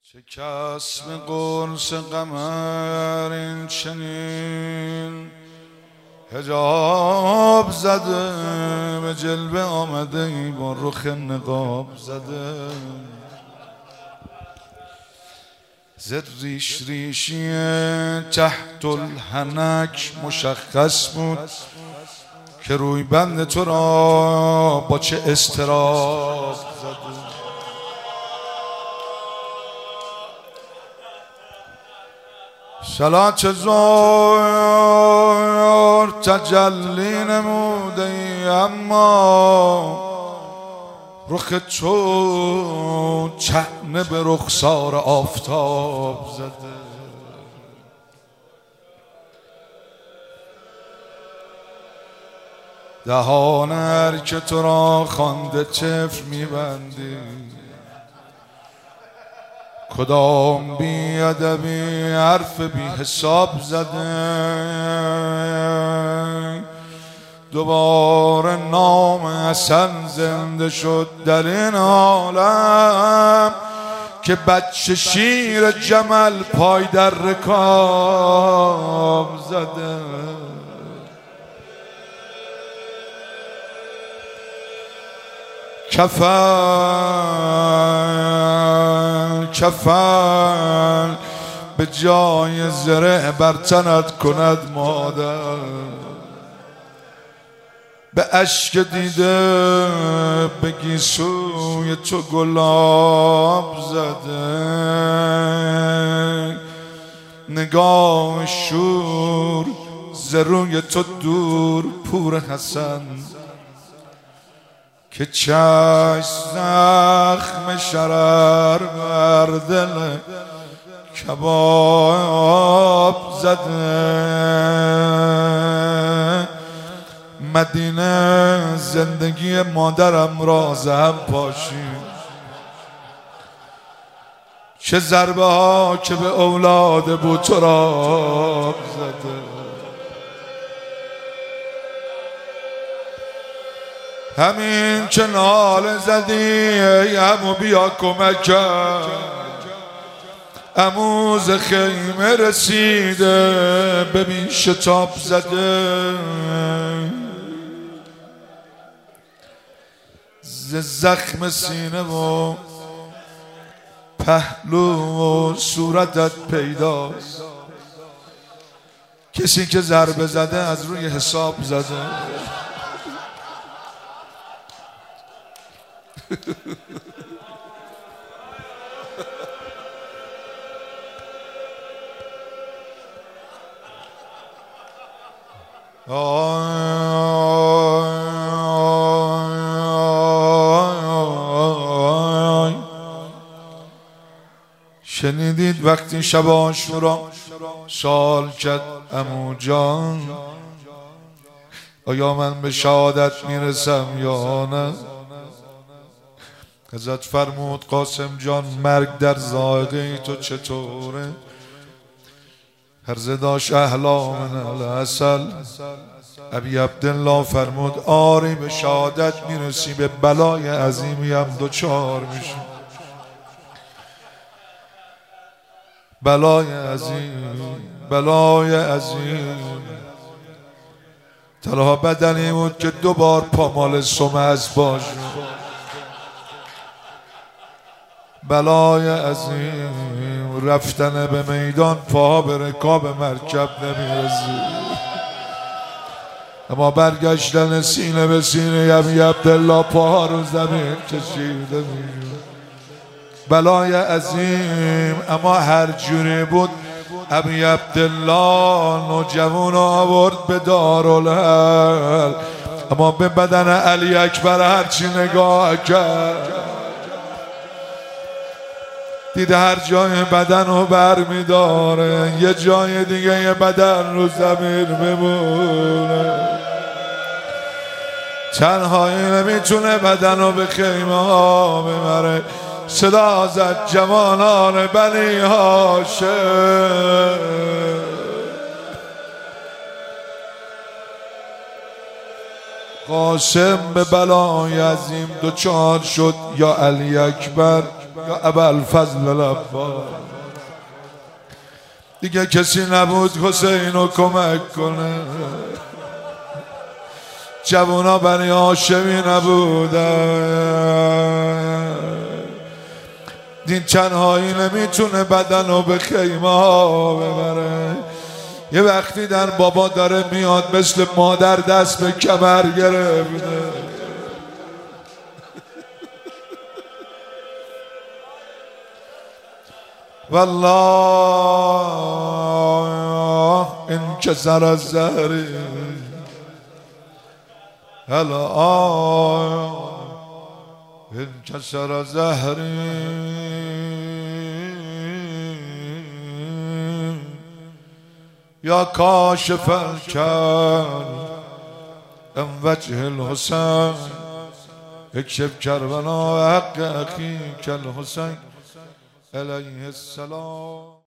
شکست به قرص قمر این چنین حجاب زده، به جلوه آمده ای با رخ نقاب زده. زد ریش ریشی تحت الحنک مشخص بود که روی بند تو را با چه اضطراب زده. صلات ظهر تجلی نموده ای، اما رخ تو چهنه به رخسار آفتاب زده. دهان هر که تو را خوانده طفل میبندی، کدام بی ادبی حرف بی حساب زده. دوباره نام حسن زنده شد در این عالم که بچه شیر جمل پای در رکاب زده. کفن به جای زره بر تنت کند مادر، به اشک دیده بگی سوی تو گلاب زده. نگاه شور ز روی تو دور پور حسن، که چشم زخم شرر بر دل کباب زده. مدینه زندگی مادرم را زهم پاشید، چه ضربه ها که به اولاد بوتراب زده. همین که ناله زدی ای عمو بیا کمکم، عمو ز خیمه رسیده ببین شتاب زده. ز زخم سینه و پهلو و صورتت پیداست، کسی که ضربه زده از روی حساب زده. شنیدید وقتی شب عاشورا سوال کرد عمو جان آیا من به شهادت میرسم یا نه؟ حضرت فرمود قاسم جان مرگ در ذائقه تو چطوره؟ هرزه داشت احلا من العسل. ابی عبدالله فرمود آری به شهادت میرسی، به بلای عظیمی هم دوچار میشی. بلای عظیم تنها بدنی بود که دوبار پامال سمعز باش. بلای عظیم رفتن به میدان پا به رکاب مرکب نمیرسی، اما برگشتن سینه به سینه ابی عبدالله پاها رو زمین کشیده میشد. بلای عظیم. اما هر جوری بود ابی عبدالله نوجوان آورد به دارالحل، اما به بدن علی اکبر هرچی نگاه کرد دیده هر جای بدن رو بر میداره، یه جای دیگه یه بدن رو زمین بمونه. تنهایی نمیتونه بدن رو به خیمه ها ببره. صدا زد جوانان بنی هاشم، قاسم به بلای عظیم دوچار شد یا علی اکبر یا ابوالفضل العباس. دیگه کسی نبود حسین رو کمک کنه، جوانا بنی هاشمی نبودن، دین تنهایی نمیتونه بدن رو به خیمه ها ببره. یه وقتی در بابا داره میاد مثل مادر دست به کمر گرفته، والله انکسر الزهر هلا انکسر زهری یا کاشف الکرب ام وجه الحسین اکشف کربنا حق اخیک الحسین علیه السلام.